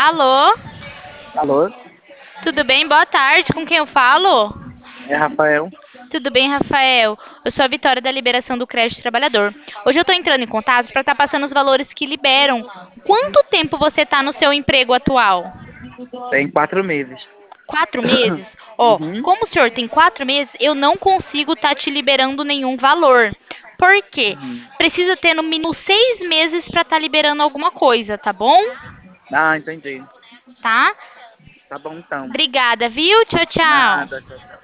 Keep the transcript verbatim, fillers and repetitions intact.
Alô? Alô? Tudo bem? Boa tarde. Com quem eu falo? É Rafael. Tudo bem, Rafael? Eu sou a Vitória da Liberação do Crédito Trabalhador. Hoje eu estou entrando em contato para estar passando os valores que liberam. Quanto tempo você está no seu emprego atual? Tem quatro meses. Quatro meses? Ó, Uhum. como o senhor tem quatro meses, eu não consigo estar te liberando nenhum valor. Por quê? Uhum. Precisa ter no mínimo seis meses para estar liberando alguma coisa, tá bom? Ah, entendi. Tá? Tá bom então. Obrigada, viu? Tchau, tchau. Nada, tchau, tchau.